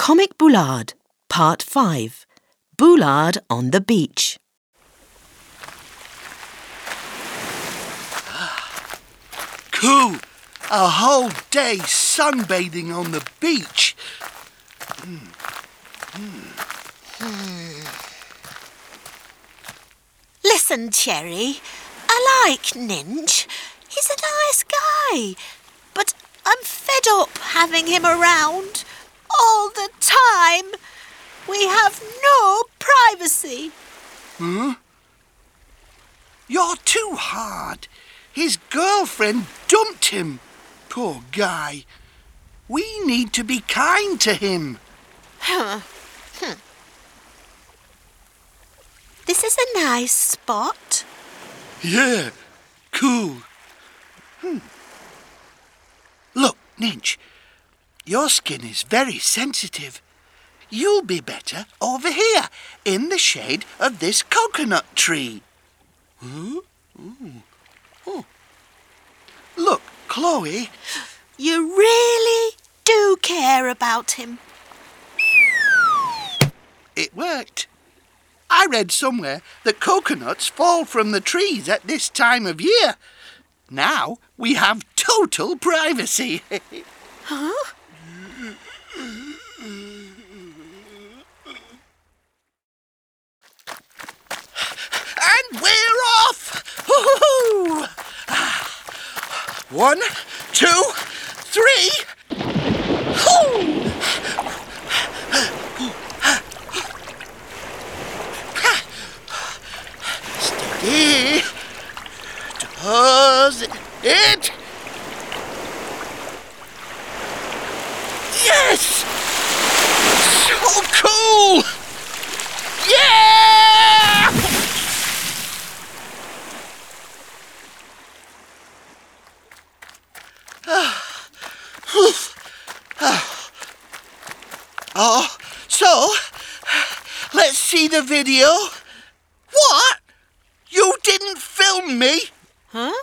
Comic Boulard, Part 5. Boulard on the Beach. Cool! A whole day sunbathing on the beach. Listen, Cherry, I like Ninch. He's a nice guy, but I'm fed up having him around all the time. We have no privacy. Huh? You're too hard. His girlfriend dumped him. Poor guy. We need to be kind to him. This is a nice spot. Yeah, cool. Look, Ninch, your skin is very sensitive. You'll be better over here, in the shade of this coconut tree. Huh? Oh. Look, Chloe. You really do care about him. It worked. I read somewhere that coconuts fall from the trees at this time of year. Now we have total privacy. Huh? And we're off! Woo-hoo-hoo! 1, 2, 3. Hoo! Steady. Does it? Yes! So cool! Yeah! So, let's see the video. What? You didn't film me? Huh?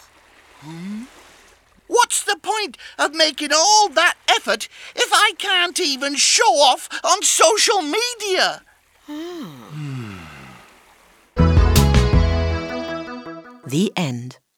What's the point of making all that effort if I can't even show off on social media? The end.